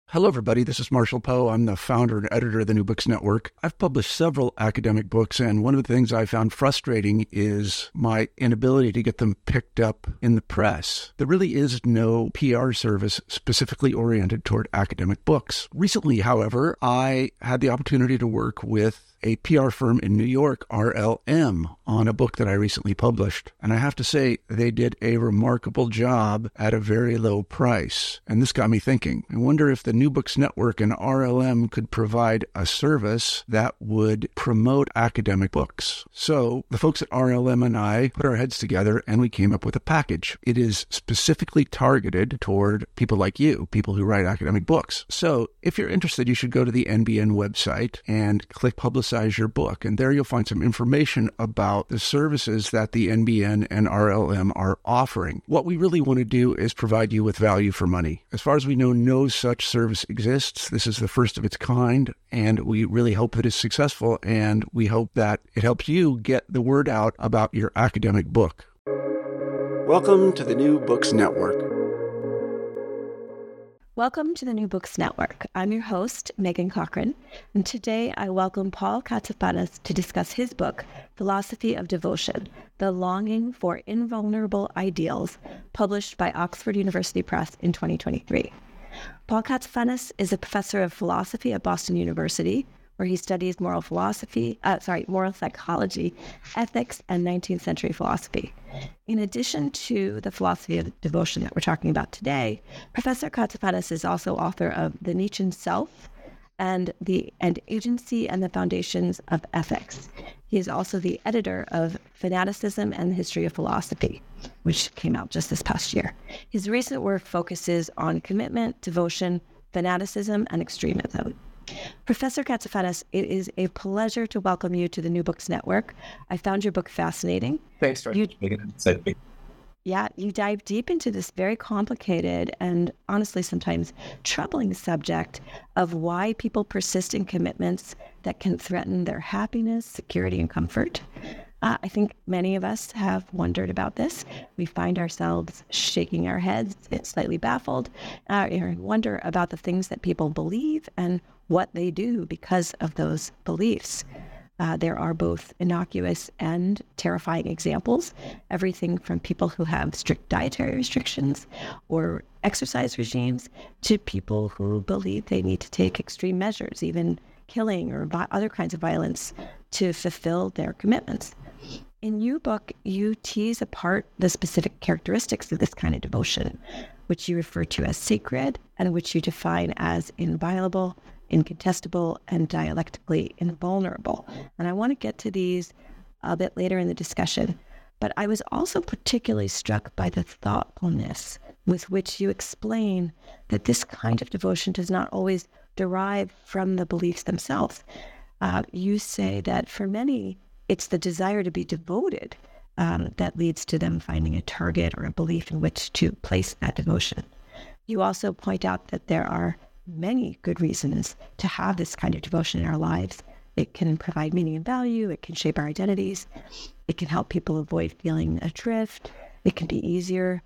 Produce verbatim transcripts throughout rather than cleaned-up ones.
Hello, everybody. This is Marshall Poe. I'm the founder and editor of the New Books Network. I've published several academic books, and one of the things I found frustrating is my inability to get them picked up in the press. There really is no P R service specifically oriented toward academic books. Recently, however, I had the opportunity to work with a P R firm in New York, R L M, on a book that I recently published. And I have to say, they did a remarkable job at a very low price. And this got me thinking. I wonder if the New Books Network and R L M could provide a service that would promote academic books. So the folks at R L M and I put our heads together and we came up with a package. It is specifically targeted toward people like you, people who write academic books. So if you're interested, you should go to the N B N website and click Publicize your book. And there you'll find some information about the services that the N B N and R L M are offering. What we really want to do is provide you with value for money. As far as we know, no such service exists. This is the first of its kind, and we really hope that it's successful, and we hope that it helps you get the word out about your academic book. Welcome to the New Books Network. Welcome to the New Books Network. I'm your host, Megan Cochran, and today I welcome Paul Katsafanas to discuss his book, Philosophy of Devotion, The Longing for Invulnerable Ideals, published by Oxford University Press in twenty twenty-three. Paul Katsafanas is a professor of philosophy at Boston University, where he studies moral philosophy, uh, sorry, moral psychology, ethics, and nineteenth century philosophy. In addition to the philosophy of devotion that we're talking about today, Professor Katsafanas is also author of The Nietzschean Self and the and Agency and the Foundations of Ethics. He is also the editor of Fanaticism and the History of Philosophy, which came out just this past year. His recent work focuses on commitment, devotion, fanaticism, and extremism. Professor Katsafanas, it is a pleasure to welcome you to the New Books Network. I found your book fascinating. Thanks for making it exciting. Yeah, you dive deep into this very complicated and honestly sometimes troubling subject of why people persist in commitments that can threaten their happiness, security, and comfort. Uh, I think many of us have wondered about this. We find ourselves shaking our heads, slightly baffled, uh, and wonder about the things that people believe and what they do because of those beliefs. Uh, there are both innocuous and terrifying examples, everything from people who have strict dietary restrictions or exercise regimes to people who believe they need to take extreme measures, even killing or vi- other kinds of violence to fulfill their commitments. In your book, you tease apart the specific characteristics of this kind of devotion, which you refer to as sacred and which you define as inviolable, incontestable, and dialectically invulnerable. And I want to get to these a bit later in the discussion, but I was also particularly struck by the thoughtfulness with which you explain that this kind of devotion does not always derive from the beliefs themselves. Uh, you say that for many, it's the desire to be devoted um, that leads to them finding a target or a belief in which to place that devotion. You also point out that there are many good reasons to have this kind of devotion in our lives. It can provide meaning and value. It can shape our identities. It can help people avoid feeling adrift. It can be easier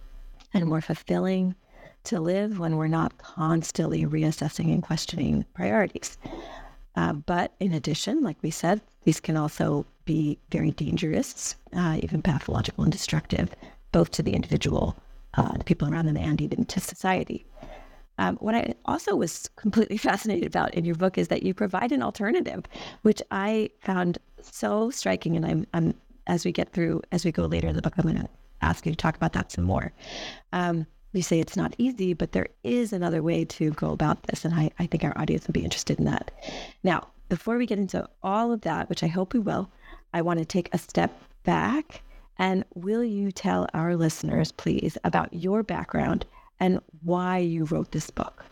and more fulfilling to live when we're not constantly reassessing and questioning priorities. Uh, but in addition, like we said, these can also be very dangerous, uh, even pathological and destructive, both to the individual, uh, the people around them, and even to society. Um, what I also was completely fascinated about in your book is that you provide an alternative, which I found so striking. And I'm, I'm as we get through, as we go later in the book, I'm going to ask you to talk about that some more. Um, you say it's not easy, but there is another way to go about this. And I, I think our audience will be interested in that. Now, before we get into all of that, which I hope we will, I want to take a step back. And will you tell our listeners, please, about your background and why you wrote this book?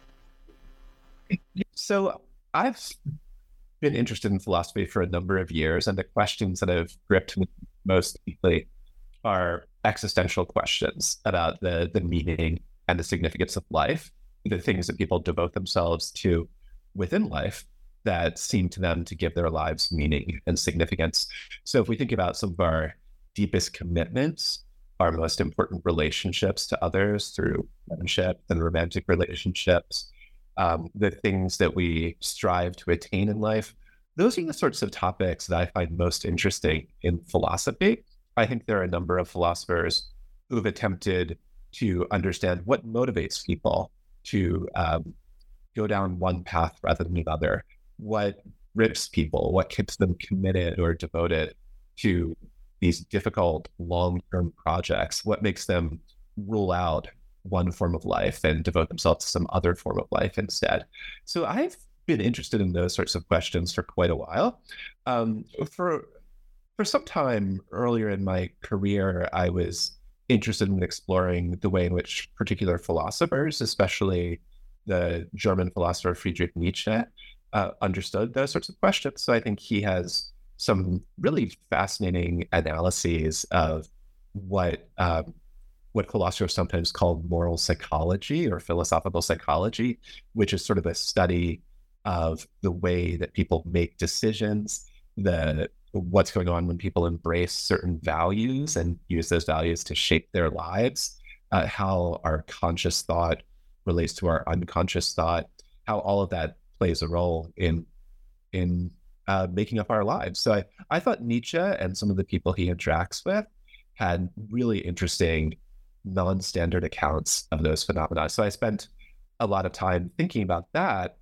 So I've been interested in philosophy for a number of years, and the questions that have gripped me most deeply are existential questions about the the meaning and the significance of life, the things that people devote themselves to within life that seem to them to give their lives meaning and significance. So if we think about some of our deepest commitments, our most important relationships to others through friendship and romantic relationships, um, the things that we strive to attain in life. Those are the sorts of topics that I find most interesting in philosophy. I think there are a number of philosophers who've attempted to understand what motivates people to um, go down one path rather than another, what grips people, what keeps them committed or devoted to these difficult long-term projects, what makes them rule out one form of life and devote themselves to some other form of life instead. So I've been interested in those sorts of questions for quite a while. Um, for for some time earlier in my career, I was interested in exploring the way in which particular philosophers, especially the German philosopher Friedrich Nietzsche, uh, understood those sorts of questions. So I think he has some really fascinating analyses of what um, what philosophers sometimes call moral psychology or philosophical psychology, which is sort of a study of the way that people make decisions, the what's going on when people embrace certain values and use those values to shape their lives, uh, how our conscious thought relates to our unconscious thought, how all of that plays a role in in uh, making up our lives. So I, I thought Nietzsche and some of the people he interacts with had really interesting non-standard accounts of those phenomena. So I spent a lot of time thinking about that.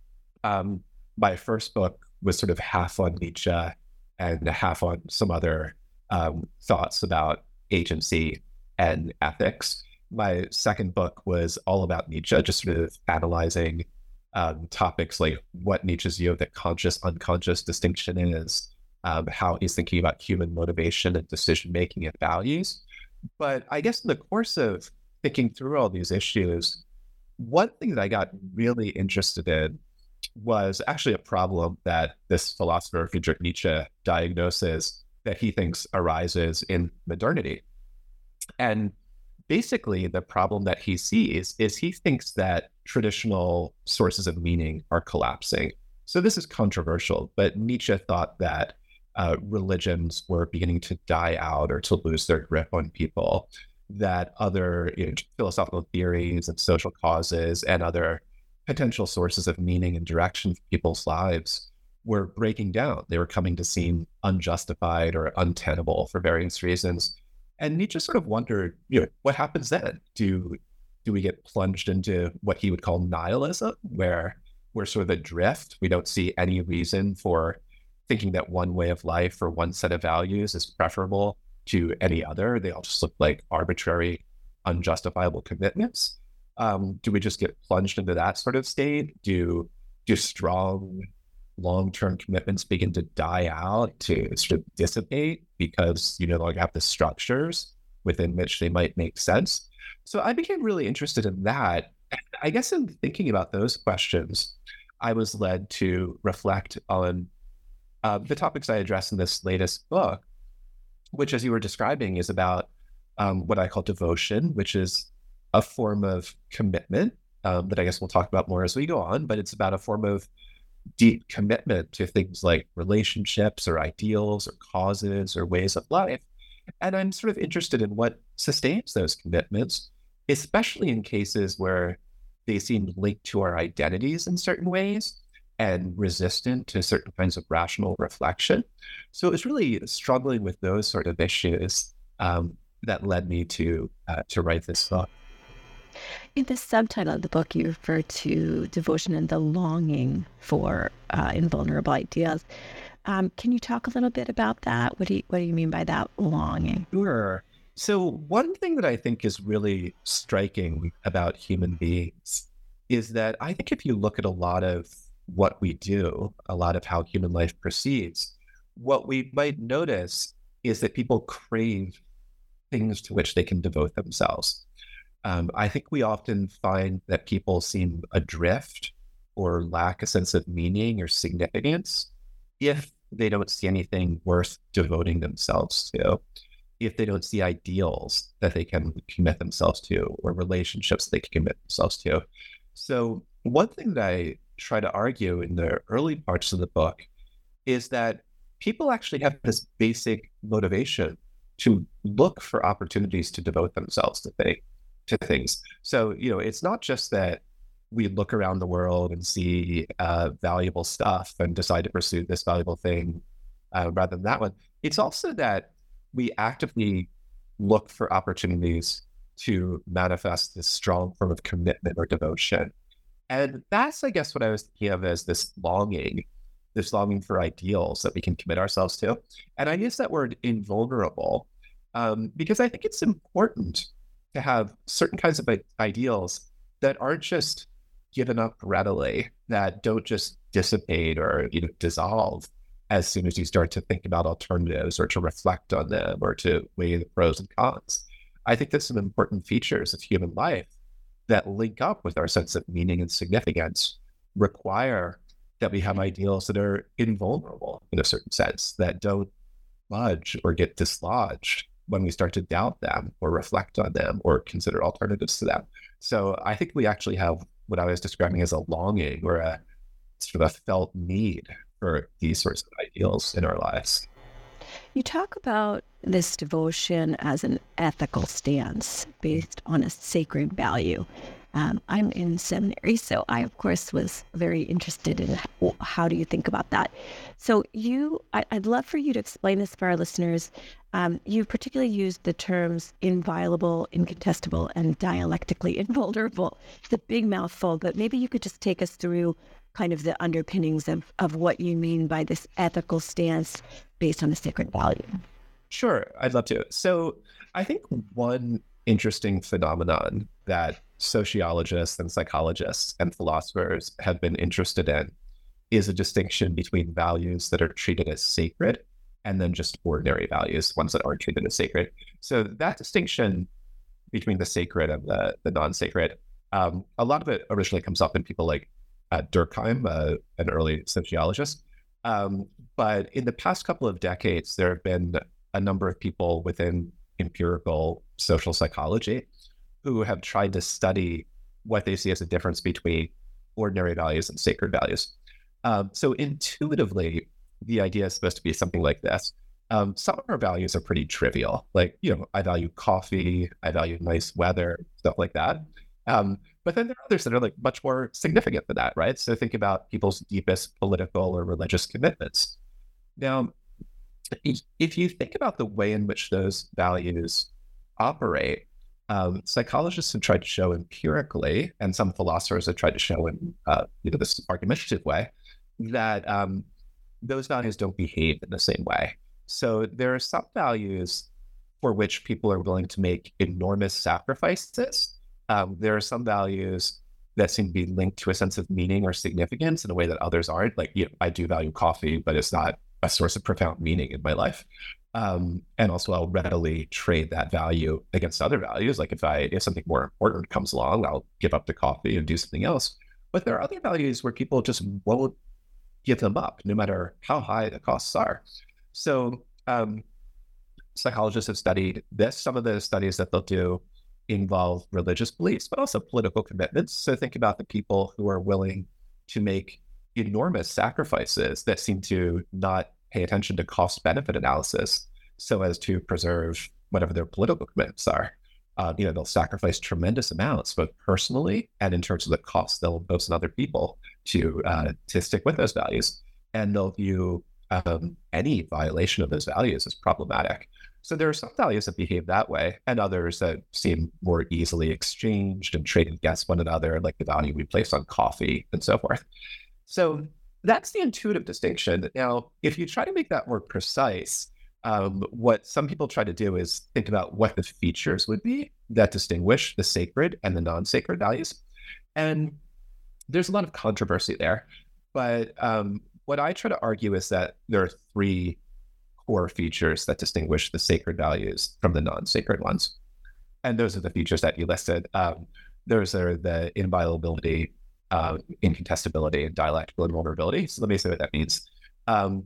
Um, my first book was sort of half on Nietzsche and half on some other um, thoughts about agency and ethics. My second book was all about Nietzsche, just sort of analyzing um, topics like what Nietzsche's view of the conscious-unconscious distinction is, um, how he's thinking about human motivation and decision-making and values. But I guess in the course of thinking through all these issues, one thing that I got really interested in was actually a problem that this philosopher Friedrich Nietzsche diagnoses that he thinks arises in modernity. And basically the problem that he sees is he thinks that traditional sources of meaning are collapsing. So this is controversial, but Nietzsche thought that uh, religions were beginning to die out or to lose their grip on people, that other you know, philosophical theories and social causes and other potential sources of meaning and direction for people's lives were breaking down. They were coming to seem unjustified or untenable for various reasons. And Nietzsche sort of wondered, you know, what happens then? Do do we get plunged into what he would call nihilism, where we're sort of adrift? We don't see any reason for thinking that one way of life or one set of values is preferable to any other. They all just look like arbitrary, unjustifiable commitments. Um, do we just get plunged into that sort of state? Do do strong long-term commitments begin to die out, to sort of dissipate because you no longer have the structures within which they might make sense? So I became really interested in that. I guess in thinking about those questions, I was led to reflect on uh, the topics I address in this latest book, which, as you were describing, is about um, what I call devotion, which is a form of commitment um, that I guess we'll talk about more as we go on, but it's about a form of deep commitment to things like relationships or ideals or causes or ways of life. And I'm sort of interested in what sustains those commitments, especially in cases where they seem linked to our identities in certain ways and resistant to certain kinds of rational reflection. So it's really struggling with those sort of issues um, that led me to uh, to write this book. In the subtitle of the book, you refer to devotion and the longing for uh, invulnerable ideas. Um, can you talk a little bit about that? What do you, what do you mean by that longing? Sure. So one thing that I think is really striking about human beings is that I think if you look at a lot of what we do, a lot of how human life proceeds, what we might notice is that people crave things to which they can devote themselves. Um, I think we often find that people seem adrift or lack a sense of meaning or significance if they don't see anything worth devoting themselves to, if they don't see ideals that they can commit themselves to or relationships they can commit themselves to. So one thing that I try to argue in the early parts of the book is that people actually have this basic motivation to look for opportunities to devote themselves to things. to things. So, you know, it's not just that we look around the world and see uh, valuable stuff and decide to pursue this valuable thing uh, rather than that one. It's also that we actively look for opportunities to manifest this strong form of commitment or devotion. And that's, I guess, what I was thinking of as this longing, this longing for ideals that we can commit ourselves to. And I use that word invulnerable um, because I think it's important to have certain kinds of ideals that aren't just given up readily, that don't just dissipate or, you know, dissolve as soon as you start to think about alternatives or to reflect on them or to weigh the pros and cons. I think there's some important features of human life that link up with our sense of meaning and significance, require that we have ideals that are invulnerable in a certain sense, that don't budge or get dislodged when we start to doubt them or reflect on them or consider alternatives to them. So I think we actually have what I was describing as a longing or a sort of a felt need for these sorts of ideals in our lives. You talk about this devotion as an ethical stance based on a sacred value. Um, I'm in seminary, so I, of course, was very interested in how, how do you think about that. So you, I, I'd love for you to explain this for our listeners. Um, you particularly used the terms inviolable, incontestable, and dialectically invulnerable. It's a big mouthful, but maybe you could just take us through kind of the underpinnings of, of what you mean by this ethical stance based on a sacred value. Sure, I'd love to. So I think one interesting phenomenon that sociologists and psychologists and philosophers have been interested in is a distinction between values that are treated as sacred and then just ordinary values, ones that aren't treated as sacred. So that distinction between the sacred and the, the non-sacred, um, a lot of it originally comes up in people like uh, Durkheim, uh, an early sociologist. Um, but in the past couple of decades, there have been a number of people within empirical social psychology who have tried to study what they see as a difference between ordinary values and sacred values. Um, so intuitively, the idea is supposed to be something like this. Um, some of our values are pretty trivial. Like, you know, I value coffee, I value nice weather, stuff like that. Um, but then there are others that are like much more significant than that, right? So think about people's deepest political or religious commitments. Now, if you think about the way in which those values operate, um, psychologists have tried to show empirically, and some philosophers have tried to show in uh, you know, this argumentative way, that um, those values don't behave in the same way. So there are some values for which people are willing to make enormous sacrifices. Um, there are some values that seem to be linked to a sense of meaning or significance in a way that others aren't. Like, you know, I do value coffee, but it's not a source of profound meaning in my life. Um, and also I'll readily trade that value against other values. Like if I, if something more important comes along, I'll give up the coffee and do something else. But there are other values where people just won't give them up, no matter how high the costs are. So um, psychologists have studied this. Some of the studies that they'll do involve religious beliefs, but also political commitments. So think about the people who are willing to make enormous sacrifices that seem to not pay attention to cost-benefit analysis so as to preserve whatever their political commitments are. Uh, you know, they'll sacrifice tremendous amounts, both personally and in terms of the cost they'll impose on other people to uh, to stick with those values. And they'll view um, any violation of those values as problematic. So there are some values that behave that way, and others that seem more easily exchanged and traded against one another, like the value we place on coffee and so forth. So that's the intuitive distinction. Now, if you try to make that more precise, um, what some people try to do is think about what the features would be that distinguish the sacred and the non-sacred values. And there's a lot of controversy there. But um, what I try to argue is that there are three core features that distinguish the sacred values from the non-sacred ones. And those are the features that you listed. Um, those are the inviolability, uh, incontestability, and dialectical invulnerability. So let me say what that means. Um,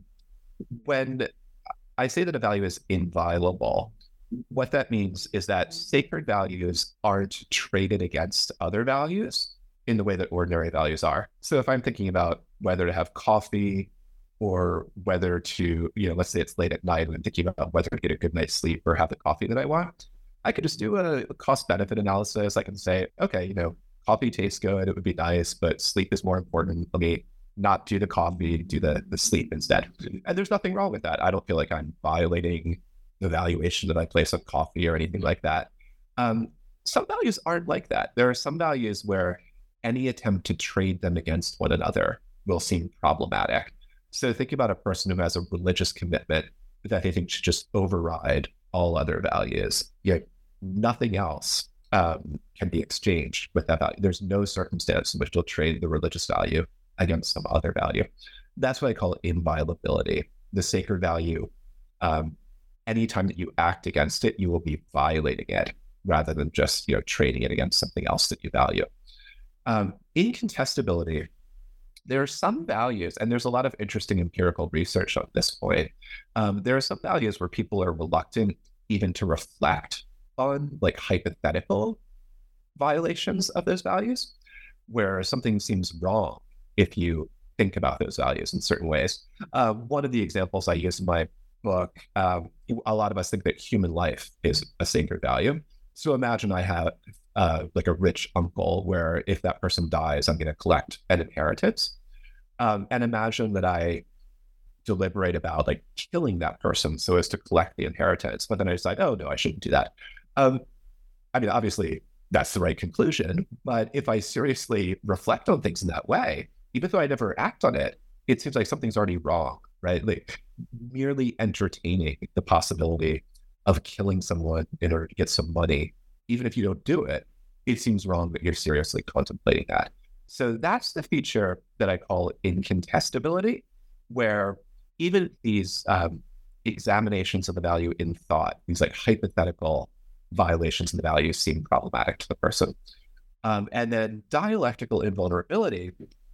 when I say that a value is inviolable, what that means is that sacred values aren't traded against other values in the way that ordinary values are. So if I'm thinking about whether to have coffee or whether to, you know, let's say it's late at night and I'm thinking about whether to get a good night's sleep or have the coffee that I want, I could just do a cost-benefit analysis. I can say, okay, you know, coffee tastes good, it would be nice, but sleep is more important. Let me not do the coffee, do the, the sleep instead. And there's nothing wrong with that. I don't feel like I'm violating the valuation that I place on coffee or anything like that. Um, some values aren't like that. There are some values where any attempt to trade them against one another will seem problematic. So think about a person who has a religious commitment that they think should just override all other values. Yet nothing else um, can be exchanged with that value. There's no circumstance in which they'll trade the religious value against some other value. That's what I call inviolability. The sacred value, um, anytime that you act against it, you will be violating it rather than just, you know, trading it against something else that you value. Um, incontestability, there are some values, and there's a lot of interesting empirical research on this point. Um, there are some values where people are reluctant even to reflect on like hypothetical violations of those values, where something seems wrong if you think about those values in certain ways. Uh, one of the examples I use in my book, um, a lot of us think that human life is a sacred value. So imagine I have uh, like a rich uncle where if that person dies, I'm going to collect an inheritance. Um, and imagine that I deliberate about like killing that person so as to collect the inheritance. But then I decide, oh, no, I shouldn't do that. Um, I mean, obviously, that's the right conclusion. But if I seriously reflect on things in that way, even though I never act on it, it seems like something's already wrong, right? Like merely entertaining the possibility of killing someone in order to get some money, even if you don't do it, it seems wrong that you're seriously contemplating that. So that's the feature that I call incontestability, where even these um, examinations of the value in thought, these like hypothetical violations of the value seem problematic to the person. Um, and then dialectical invulnerability,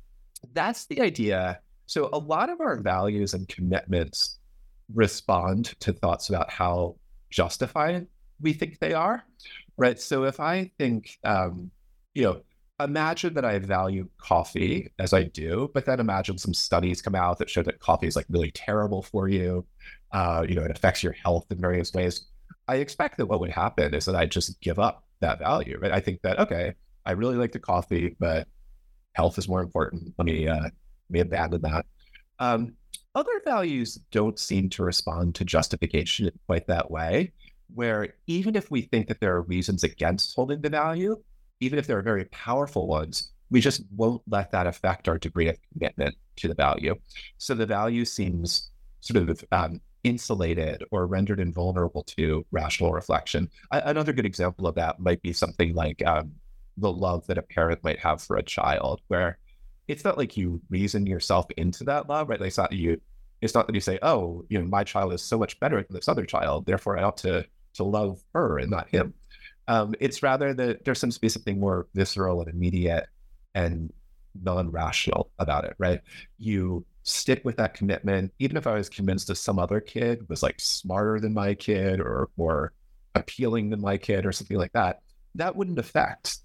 that's the idea. So a lot of our values and commitments respond to thoughts about how justified we think they are, right? So if I think, um, you know, imagine that I value coffee as I do, but then imagine some studies come out that show that coffee is like really terrible for you. Uh, you know, it affects your health in various ways. I expect that what would happen is that I just give up that value, right? I think that, okay, I really like the coffee, but health is more important. Let me, uh, let me abandon that. Um, other values don't seem to respond to justification in quite that way, where even if we think that there are reasons against holding the value, even if there are very powerful ones, we just won't let that affect our degree of commitment to the value. So the value seems sort of um, insulated or rendered invulnerable to rational reflection. I, another good example of that might be something like um, the love that a parent might have for a child, where it's not like you reason yourself into that love, right? Like it's not you, it's not that you say, oh, you know, my child is so much better than this other child, therefore I ought to to love her and not him. Um, it's rather that there seems to be something more visceral and immediate and non-rational about it, right? You stick with that commitment, even if I was convinced that some other kid was like smarter than my kid or more appealing than my kid or something like that, that wouldn't affect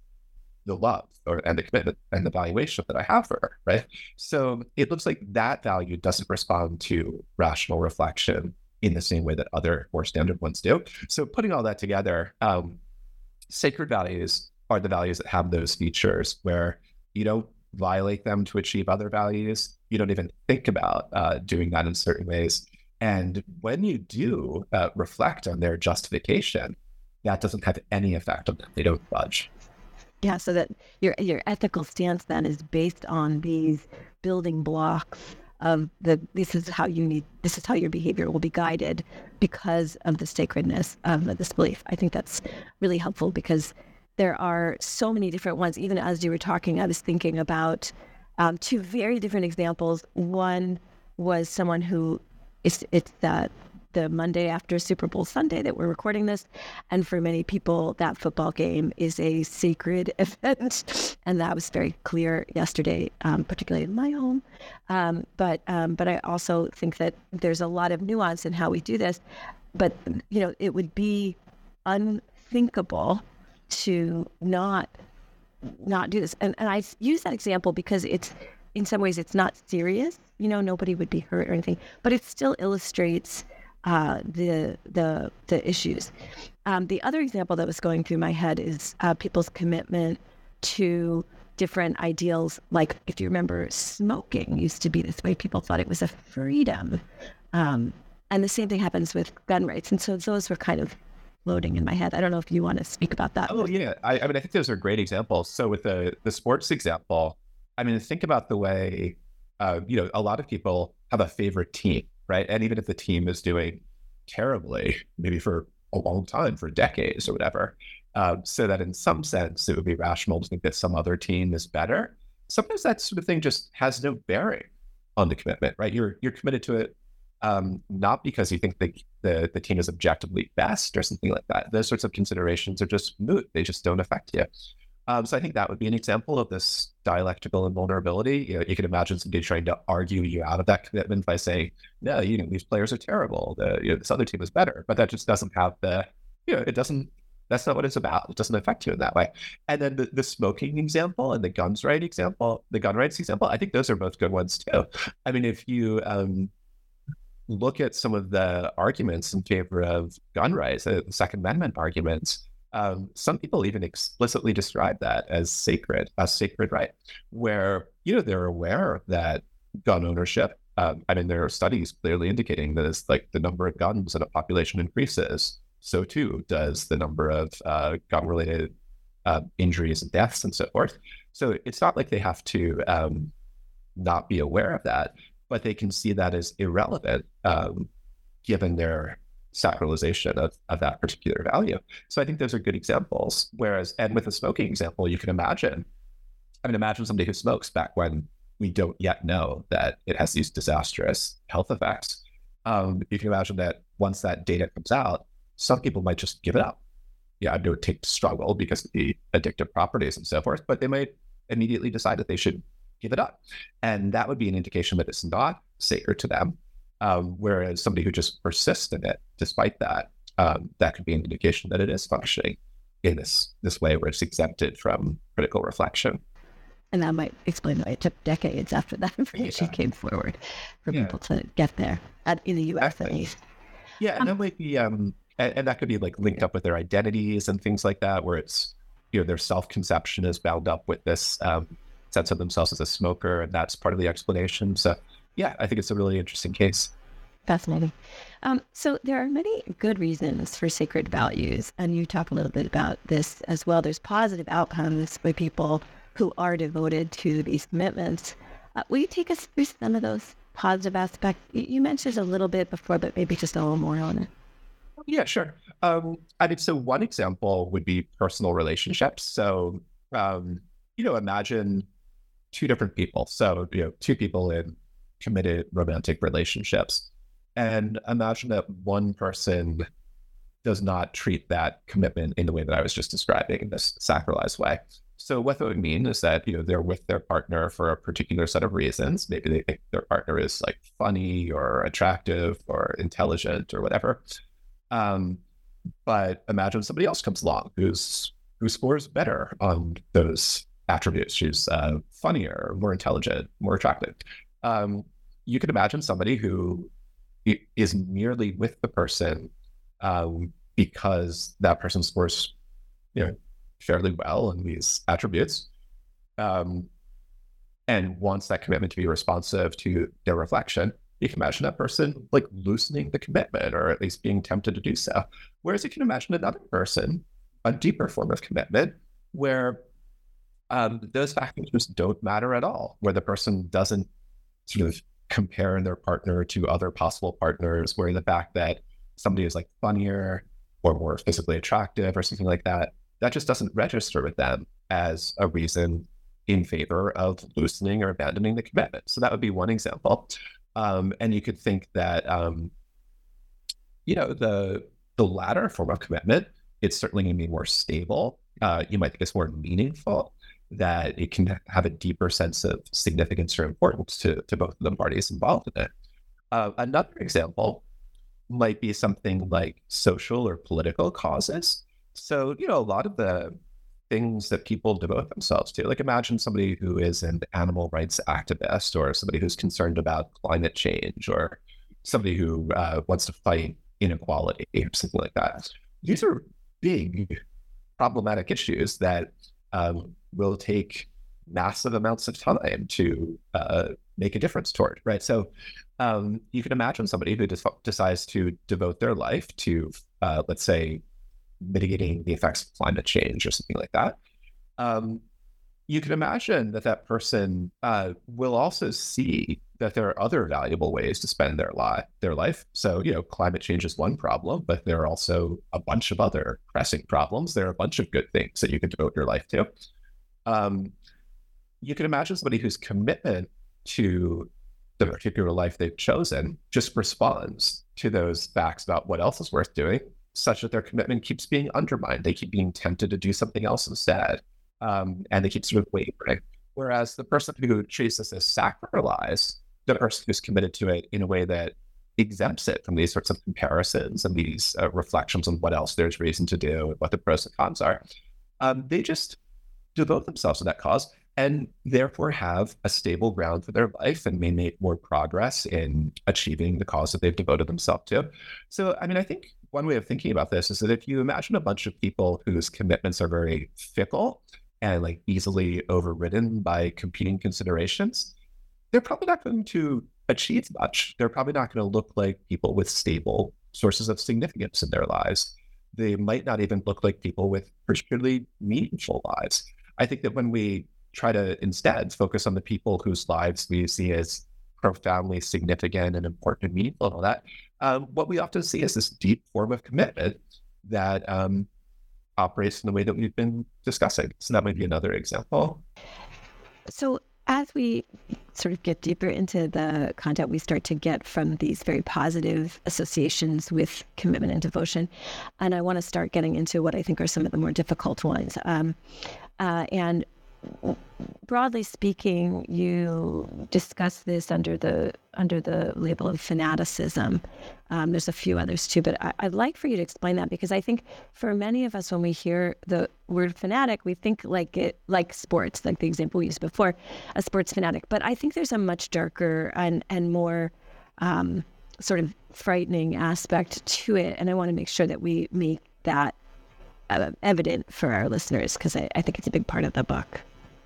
the love or and the commitment and the valuation that I have for her, right? So it looks like that value doesn't respond to rational reflection in the same way that other more standard ones do. So putting all that together, um, sacred values are the values that have those features where you don't violate them to achieve other values. You don't even think about uh, doing that in certain ways. And when you do uh, reflect on their justification, that doesn't have any effect on them. They don't budge. Yeah, so that your your ethical stance then is based on these building blocks of the, this is how you need, this is how your behavior will be guided because of the sacredness of this belief. I think that's really helpful because there are so many different ones. Even as you were talking, I was thinking about um, two very different examples. One was someone who, it's, it's that the Monday after Super Bowl Sunday that we're recording this. And for many people, that football game is a sacred event. And that was very clear yesterday, um, particularly in my home. Um, but um, but I also think that there's a lot of nuance in how we do this. But, you know, it would be unthinkable to not not do this. And, and I use that example because it's, in some ways, it's not serious. You know, nobody would be hurt or anything. But it still illustrates Uh, the the the issues. Um, the other example that was going through my head is uh, people's commitment to different ideals. Like if you remember, smoking used to be this way. People thought it was a freedom. Um, and the same thing happens with gun rights. And so those were kind of floating in my head. I don't know if you want to speak about that. Oh, yeah. I, I mean, I think those are great examples. So with the, the sports example, I mean, think about the way, uh, you know, a lot of people have a favorite team, right? And even if the team is doing terribly, maybe for a long time, for decades or whatever, uh, so that in some sense, it would be rational to think that some other team is better. Sometimes that sort of thing just has no bearing on the commitment, right? You're you're committed to it um, not because you think the, the the team is objectively best or something like that. Those sorts of considerations are just moot. They just don't affect you. Um, so I think that would be an example of this dialectical invulnerability. You know, you can imagine somebody trying to argue you out of that commitment by saying, no, you know, these players are terrible. The, you know, this other team is better, but that just doesn't have the, you know, it doesn't, that's not what it's about. It doesn't affect you in that way. And then the, the smoking example and the guns right example, the gun rights example, I think those are both good ones too. I mean, if you um, look at some of the arguments in favor of gun rights, uh, the Second Amendment arguments, Um, some people even explicitly describe that as sacred, a sacred right, where, you know, they're aware that gun ownership, um, I mean, there are studies clearly indicating that as like the number of guns in a population increases, so too does the number of uh, gun-related uh, injuries and deaths and so forth. So it's not like they have to um, not be aware of that, but they can see that as irrelevant um, given their sacralization of, of that particular value. So I think those are good examples. Whereas, and with the smoking example, you can imagine, I mean, imagine somebody who smokes back when we don't yet know that it has these disastrous health effects. Um, you can imagine that once that data comes out, some people might just give it up. Yeah, I know it takes struggle because of the addictive properties and so forth, but they might immediately decide that they should give it up. And that would be an indication that it's not sacred to them. Um, whereas somebody who just persists in it, despite that, um, that could be an indication that it is functioning in this this way where it's exempted from critical reflection. And that might explain why it took decades after that information yeah. came forward for yeah. people to get there, at, in the U S at least. Yeah, and um, that might be, um, and, and that could be like linked up with their identities and things like that, where it's, you know, their self-conception is bound up with this um, sense of themselves as a smoker, and that's part of the explanation. So yeah, I think it's a really interesting case. Fascinating. Um, so there are many good reasons for sacred values, and you talk a little bit about this as well. There's positive outcomes by people who are devoted to these commitments. Uh, will you take us through some of those positive aspects? You mentioned a little bit before, but maybe just a little more on it. Yeah, sure. Um, I mean, so one example would be personal relationships. So, um, you know, imagine two different people. So, you know, two people in committed romantic relationships. And imagine that one person does not treat that commitment in the way that I was just describing, in this sacralized way. So what that would mean is that, you know, they're with their partner for a particular set of reasons. Maybe they think their partner is like funny or attractive or intelligent or whatever. Um, but imagine somebody else comes along who's who scores better on those attributes. She's uh, funnier, more intelligent, more attractive. Um, you can imagine somebody who is merely with the person um, because that person scores, you know, fairly well in these attributes, um, and wants that commitment to be responsive to their reflection. You can imagine that person like loosening the commitment, or at least being tempted to do so. Whereas you can imagine another person, a deeper form of commitment, where um, those factors just don't matter at all, where the person doesn't sort of compare their partner to other possible partners, where the fact that somebody is like funnier or more physically attractive or something like that, that just doesn't register with them as a reason in favor of loosening or abandoning the commitment. So that would be one example. Um, and you could think that, um, you know, the the latter form of commitment, it's certainly going to be more stable. Uh, you might think it's more meaningful, that it can have a deeper sense of significance or importance to, to both of the parties involved in it. Uh, another example might be something like social or political causes. So, you know, a lot of the things that people devote themselves to, like imagine somebody who is an animal rights activist, or somebody who's concerned about climate change, or somebody who uh, wants to fight inequality or something like that. These are big problematic issues that um, will take massive amounts of time to uh, make a difference toward, right? So um, you can imagine somebody who des- decides to devote their life to, uh, let's say, mitigating the effects of climate change or something like that. Um, you can imagine that that person uh, will also see that there are other valuable ways to spend their life. Their life. So, you know, climate change is one problem, but there are also a bunch of other pressing problems. There are a bunch of good things that you can devote your life to. Um, you can imagine somebody whose commitment to the particular life they've chosen just responds to those facts about what else is worth doing, such that their commitment keeps being undermined. They keep being tempted to do something else instead. Um, and they keep sort of wavering. Whereas the person who treats this as sacrilege, the person who's committed to it in a way that exempts it from these sorts of comparisons and these uh, reflections on what else there's reason to do and what the pros and cons are, um, they just devote themselves to that cause and therefore have a stable ground for their life and may make more progress in achieving the cause that they've devoted themselves to. So, I mean, I think one way of thinking about this is that if you imagine a bunch of people whose commitments are very fickle and like easily overridden by competing considerations, they're probably not going to achieve much. They're probably not going to look like people with stable sources of significance in their lives. They might not even look like people with particularly meaningful lives. I think that when we try to instead focus on the people whose lives we see as profoundly significant and important and meaningful and all that, um, what we often see is this deep form of commitment that um, operates in the way that we've been discussing. So that might be another example. So as we sort of get deeper into the content we start to get from these very positive associations with commitment and devotion, and I want to start getting into what I think are some of the more difficult ones. Um, uh, and broadly speaking, you discuss this under the under the label of fanaticism. Um, there's a few others too, but I, I'd like for you to explain that, because I think for many of us, when we hear the word fanatic, we think like it like sports, like the example we used before, a sports fanatic. But I think there's a much darker and and more um, sort of frightening aspect to it, and I want to make sure that we make that uh, evident for our listeners, because I, I think it's a big part of the book.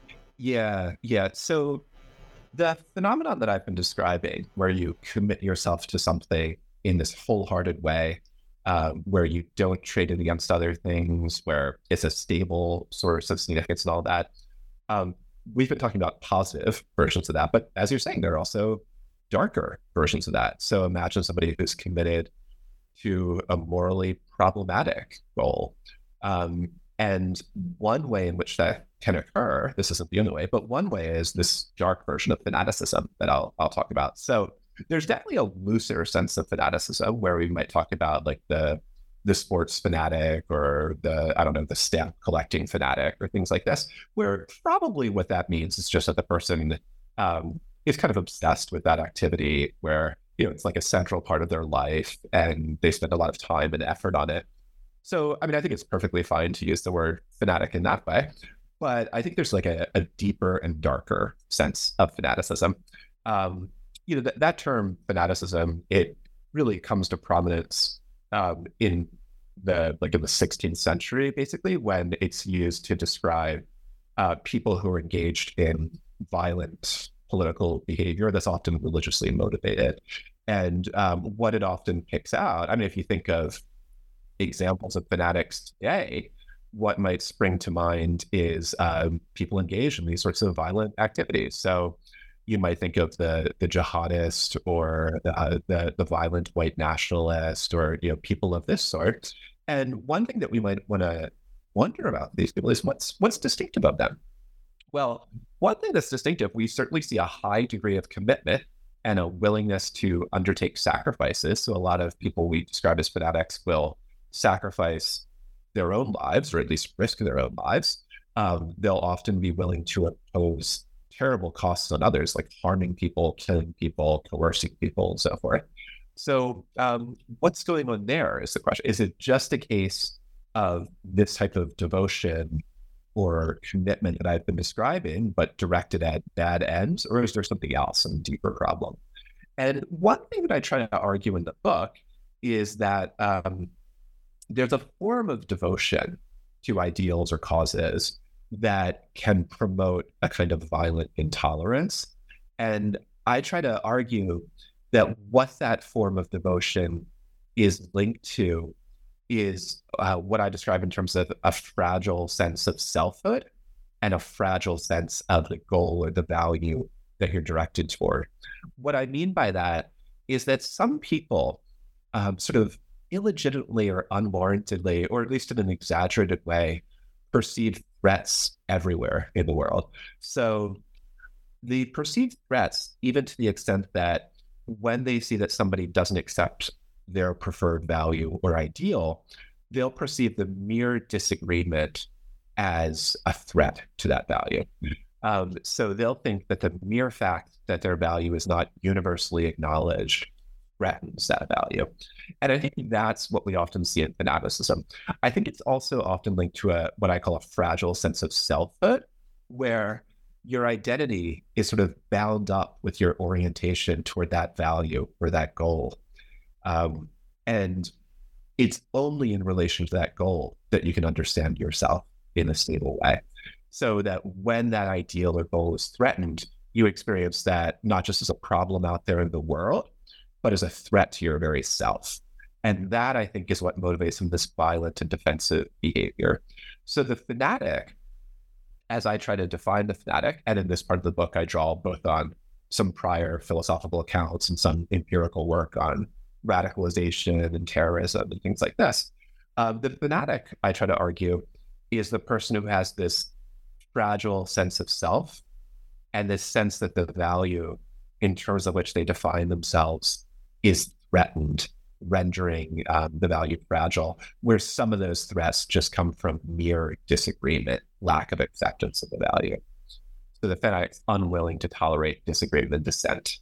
Yeah, yeah. So the phenomenon that I've been describing, where you commit yourself to something in this wholehearted way, uh, where you don't trade it against other things, where it's a stable source of significance and all that, um, we've been talking about positive versions of that. But as you're saying, there are also darker versions of that. So imagine somebody who's committed to a morally problematic goal. Um, and one way in which that can occur, this isn't the only way, but one way is this dark version of fanaticism that I'll I'll talk about. So there's definitely a looser sense of fanaticism where we might talk about like the the sports fanatic or the, I don't know, the stamp collecting fanatic or things like this, where probably what that means is just that the person um, is kind of obsessed with that activity where, you know, it's like a central part of their life and they spend a lot of time and effort on it. So, I mean, I think it's perfectly fine to use the word fanatic in that way. But I think there's like a, a deeper and darker sense of fanaticism. Um, you know, th- that term fanaticism, it really comes to prominence um, in the like in the sixteenth century, basically, when it's used to describe uh, people who are engaged in violent political behavior that's often religiously motivated. And um, what it often picks out, I mean, if you think of examples of fanatics today, what might spring to mind is um, people engaged in these sorts of violent activities. So you might think of the the jihadist or the, uh, the the violent white nationalist, or you know, people of this sort. And one thing that we might want to wonder about these people is what's what's distinctive of them. Well, one thing that's distinctive, we certainly see a high degree of commitment and a willingness to undertake sacrifices. So a lot of people we describe as fanatics will sacrifice their own lives, or at least risk their own lives. Um, they'll often be willing to impose terrible costs on others, like harming people, killing people, coercing people, and so forth. So um, what's going on there is the question. Is it just a case of this type of devotion or commitment that I've been describing, but directed at bad ends, or is there something else, some deeper problem? And one thing that I try to argue in the book is that um, there's a form of devotion to ideals or causes that can promote a kind of violent intolerance. And I try to argue that what that form of devotion is linked to is uh, what I describe in terms of a fragile sense of selfhood and a fragile sense of the goal or the value that you're directed toward. What I mean by that is that some people um, sort of illegitimately or unwarrantedly, or at least in an exaggerated way, perceive threats everywhere in the world. So the perceived threats, even to the extent that when they see that somebody doesn't accept their preferred value or ideal, they'll perceive the mere disagreement as a threat to that value. Um, so they'll think that the mere fact that their value is not universally acknowledged threatens that value. And I think that's what we often see in fanaticism. I think it's also often linked to a what I call a fragile sense of selfhood, where your identity is sort of bound up with your orientation toward that value or that goal. Um, and it's only in relation to that goal that you can understand yourself in a stable way. So that when that ideal or goal is threatened, you experience that not just as a problem out there in the world, but as a threat to your very self. And that, I think, is what motivates some of this violent and defensive behavior. So the fanatic, as I try to define the fanatic, and in this part of the book, I draw both on some prior philosophical accounts and some empirical work on radicalization and terrorism and things like this. Um, the fanatic, I try to argue, is the person who has this fragile sense of self and this sense that the value in terms of which they define themselves is threatened, rendering um, the value fragile, where some of those threats just come from mere disagreement, lack of acceptance of the value. So the fanatic is unwilling to tolerate disagreement and dissent.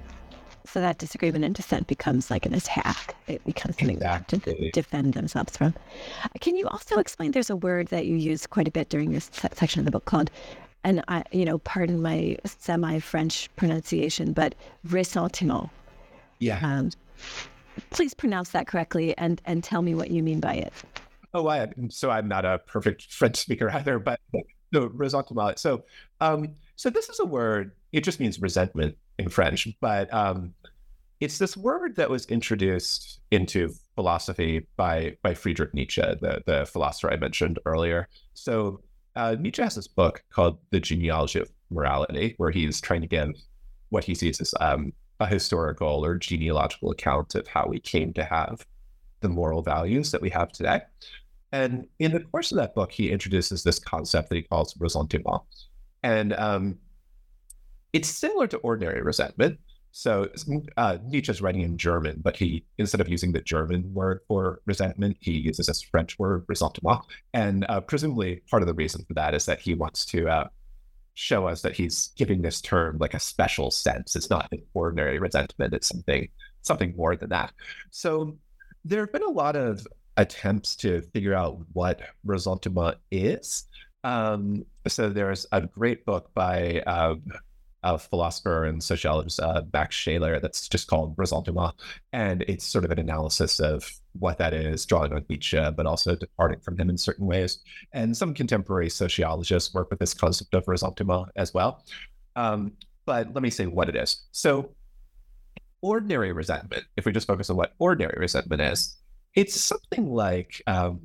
So that disagreement and dissent becomes like an attack. It becomes something exactly. They have to defend themselves from. Can you also explain, there's a word that you use quite a bit during this section of the book called, and I, you know, pardon my semi-French pronunciation, but ressentiment. Yeah. Um, please pronounce that correctly and, and tell me what you mean by it. Oh, I, so I'm not a perfect French speaker either, but no, ressentiment. So, um, so this is a word, it just means resentment in French, but um, it's this word that was introduced into philosophy by by Friedrich Nietzsche, the, the philosopher I mentioned earlier. So uh, Nietzsche has this book called The Genealogy of Morality, where he's trying to give what he sees as um, a historical or genealogical account of how we came to have the moral values that we have today. And in the course of that book, he introduces this concept that he calls ressentiment. And um, it's similar to ordinary resentment. So uh, Nietzsche's writing in German, but he, instead of using the German word for resentment, he uses this French word, ressentiment. And uh, presumably part of the reason for that is that he wants to uh, show us that he's giving this term like a special sense. It's not an ordinary resentment. It's something, something more than that. So there have been a lot of attempts to figure out what ressentiment is. Um, so there's a great book by um, a philosopher and sociologist, uh, Max Scheler, that's just called Ressentiment. And it's sort of an analysis of what that is, drawing on Nietzsche, but also departing from him in certain ways. And some contemporary sociologists work with this concept of ressentiment as well. Um, but let me say what it is. So ordinary resentment, if we just focus on what ordinary resentment is, it's something like um,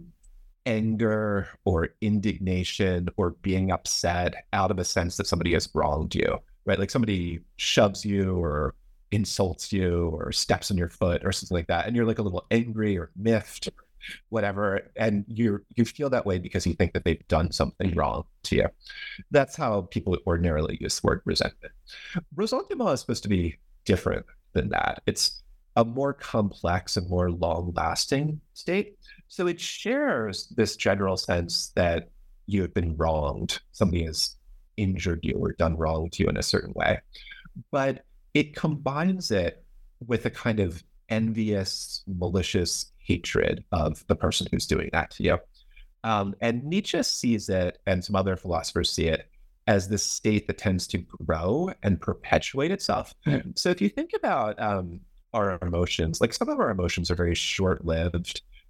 anger or indignation or being upset out of a sense that somebody has wronged you, right? Like somebody shoves you or insults you or steps on your foot or something like that. And you're like a little angry or miffed or whatever. And you you feel that way because you think that they've done something wrong to you. That's how people ordinarily use the word resentment. Ressentiment is supposed to be different than that. It's a more complex and more long-lasting state. So it shares this general sense that you have been wronged. Somebody has injured you or done wrong to you in a certain way. But it combines it with a kind of envious, malicious hatred of the person who's doing that to you. Um, and Nietzsche sees it, and some other philosophers see it, as this state that tends to grow and perpetuate itself. Mm-hmm. So if you think about um, our emotions, like some of our emotions are very short-lived.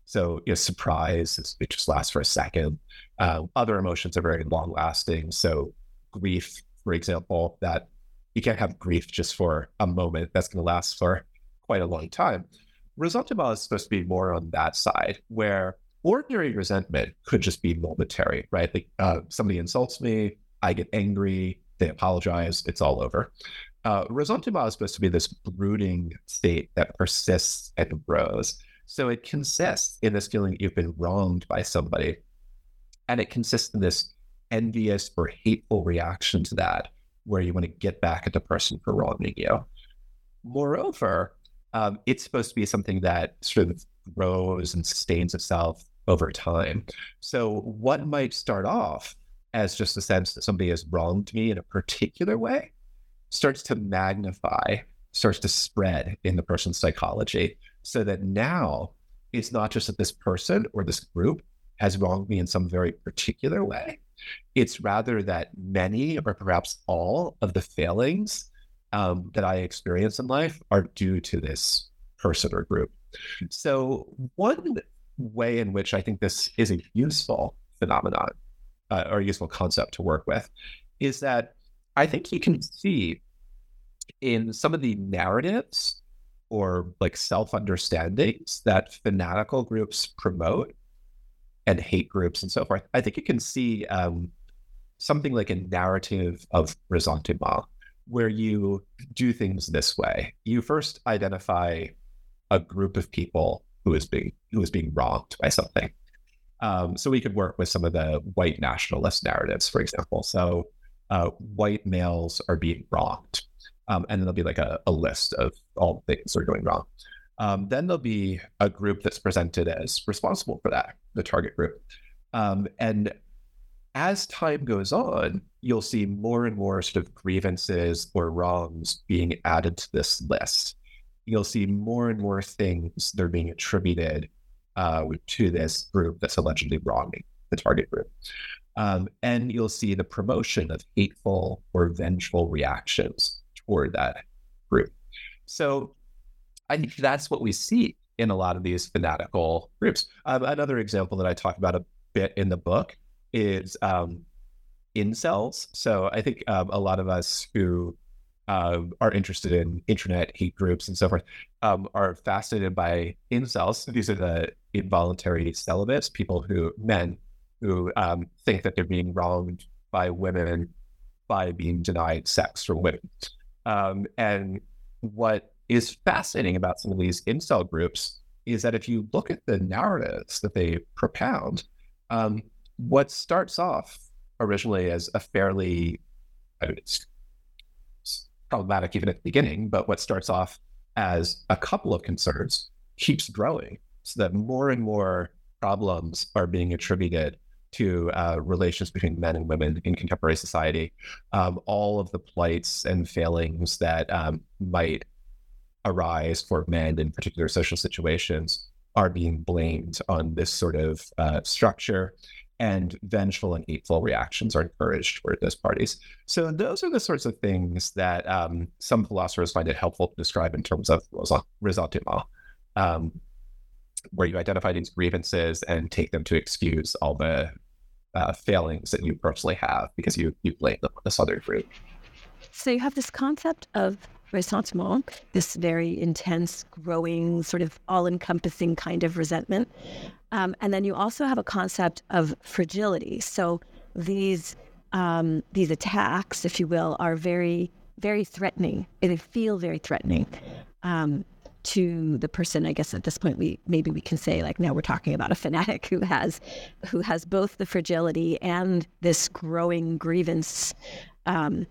So, you know, surprise, is- it just lasts for a second. Uh, other emotions are very long lasting. So grief, for example, that you can't have grief just for a moment. That's going to last for quite a long time. Resentment is supposed to be more on that side, where ordinary resentment could just be momentary, right? Like uh, somebody insults me, I get angry, they apologize, it's all over. Uh, resentment is supposed to be this brooding state that persists and grows. So it consists in this feeling that you've been wronged by somebody, and it consists in this envious or hateful reaction to that, where you want to get back at the person for wronging you. Moreover, um, it's supposed to be something that sort of grows and sustains itself over time. So what might start off as just a sense that somebody has wronged me in a particular way starts to magnify, starts to spread in the person's psychology, so that now it's not just that this person or this group has wronged me in some very particular way. It's rather that many or perhaps all of the failings um, that I experience in life are due to this person or group. So one way in which I think this is a useful phenomenon uh, or a useful concept to work with is that I think you can see in some of the narratives or like self-understandings that fanatical groups promote and hate groups and so forth, I think you can see um, something like a narrative of ressentiment, where you do things this way. You first identify a group of people who is being who is being wronged by something. Um, so we could work with some of the white nationalist narratives, for example. So uh, white males are being wronged. Um, and then there'll be like a, a list of all the things that are going wrong. Um, then there'll be a group that's presented as responsible for that, the target group. Um, and as time goes on, you'll see more and more sort of grievances or wrongs being added to this list. You'll see more and more things that are being attributed uh, to this group that's allegedly wronging the target group. Um, and you'll see the promotion of hateful or vengeful reactions toward that group. So I think that's what we see in a lot of these fanatical groups. Um, another example that I talk about a bit in the book is um, incels. So I think um, a lot of us who uh, are interested in internet hate groups and so forth um, are fascinated by incels. These are the involuntary celibates, people who, men who um, think that they're being wronged by women by being denied sex from women. Um, and what is fascinating about some of these incel groups is that if you look at the narratives that they propound, um, what starts off originally as a fairly, I mean, it's, it's problematic even at the beginning, but what starts off as a couple of concerns keeps growing, so that more and more problems are being attributed to uh, relations between men and women in contemporary society. Um, all of the plights and failings that um, might arise for men in particular social situations are being blamed on this sort of uh, structure, and vengeful and hateful reactions are encouraged toward those parties. So those are the sorts of things that um, some philosophers find it helpful to describe in terms of ressentiment, um, where you identify these grievances and take them to excuse all the uh, failings that you personally have because you you blame them on this other group. So you have this concept of ressentiment, this very intense, growing, sort of all-encompassing kind of resentment. Um, and then you also have a concept of fragility. So these um, these attacks, if you will, are very, very threatening. They feel very threatening um, to the person. I guess at this point, we maybe we can say, like, now we're talking about a fanatic who has who has both the fragility and this growing grievance. Um,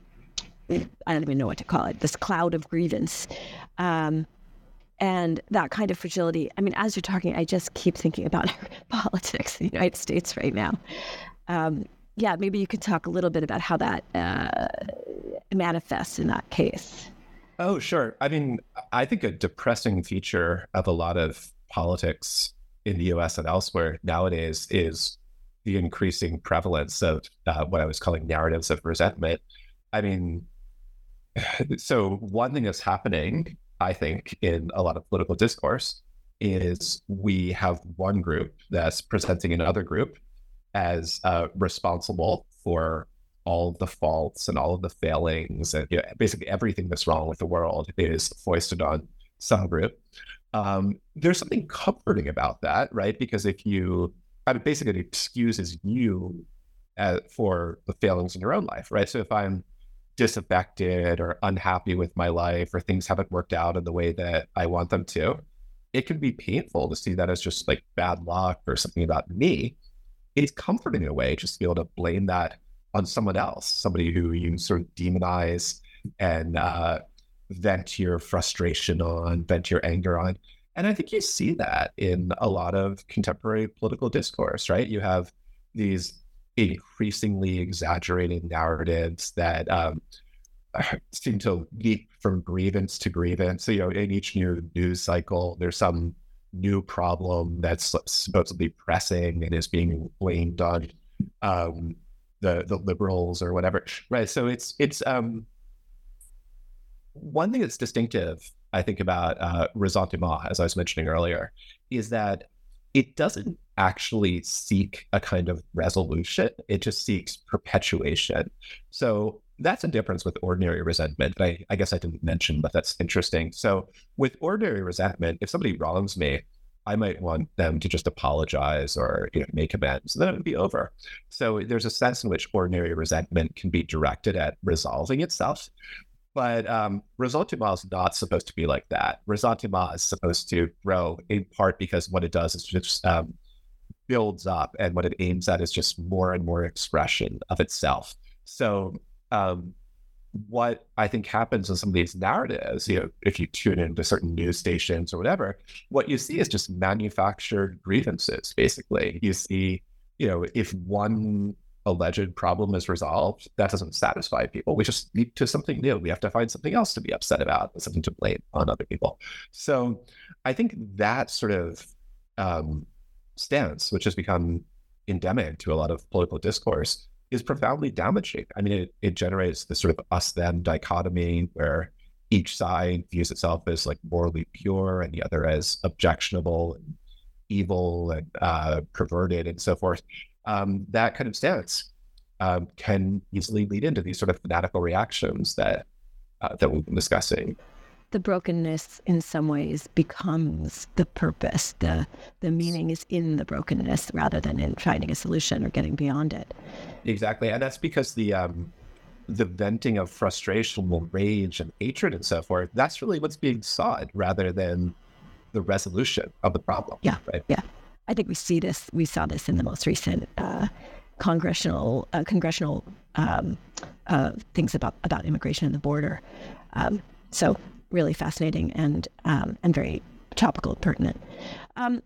I don't even know what to call it, this cloud of grievance. Um, and that kind of fragility, I mean, as you're talking, I just keep thinking about politics in the United States right now. Um, yeah, maybe you could talk a little bit about how that uh, manifests in that case. Oh, sure. I mean, I think a depressing feature of a lot of politics in the U S and elsewhere nowadays is the increasing prevalence of uh, what I was calling narratives of resentment. I mean, so one thing that's happening, I think, in a lot of political discourse is we have one group that's presenting another group as uh, responsible for all of the faults and all of the failings, and you know, basically everything that's wrong with the world is foisted on some group. Um, there's something comforting about that, right? Because if you, I mean, basically it excuses you uh, for the failings in your own life, right? So if I'm disaffected or unhappy with my life, or things haven't worked out in the way that I want them to, it can be painful to see that as just like bad luck or something about me. It's comforting in a way just to be able to blame that on someone else, somebody who you sort of demonize and uh, vent your frustration on, vent your anger on. And I think you see that in a lot of contemporary political discourse, right? You have these increasingly exaggerated narratives that um, seem to leap from grievance to grievance. So, you know, in each new news cycle, there's some new problem that's supposedly pressing and is being blamed on um, the the liberals or whatever, right? So it's it's um, one thing that's distinctive, I think, about uh, Resentiment, as I was mentioning earlier, is that it doesn't actually seek a kind of resolution. It just seeks perpetuation. So that's a difference with ordinary resentment that I, I guess I didn't mention, but that's interesting. So with ordinary resentment, if somebody wrongs me, I might want them to just apologize or, you know, make amends, and then it would be over. So there's a sense in which ordinary resentment can be directed at resolving itself. But um, Resentiment is not supposed to be like that. Resentiment is supposed to grow, in part because what it does is just um, builds up, and what it aims at is just more and more expression of itself. So um, what I think happens in some of these narratives, you know, if you tune into certain news stations or whatever, what you see is just manufactured grievances, basically. You see, you know, if one alleged problem is resolved, that doesn't satisfy people. We just need to something new. We have to find something else to be upset about, something to blame on other people. So I think that sort of um, stance, which has become endemic to a lot of political discourse, is profoundly damaging. I mean, it, it generates this sort of us-them dichotomy where each side views itself as like morally pure and the other as objectionable and evil and uh, perverted and so forth. Um, that kind of stance um, can easily lead into these sort of fanatical reactions that uh, that we've been discussing. The brokenness in some ways becomes the purpose. The the meaning is in the brokenness rather than in finding a solution or getting beyond it. Exactly. And that's because the um, the venting of frustration and rage and hatred and so forth, that's really what's being sought rather than the resolution of the problem. Yeah. Right. Yeah. I think we see this. We saw this in the most recent uh, congressional uh, congressional um, uh, things about about immigration and the border. Um, so really fascinating and um, and very topical, pertinent. Um,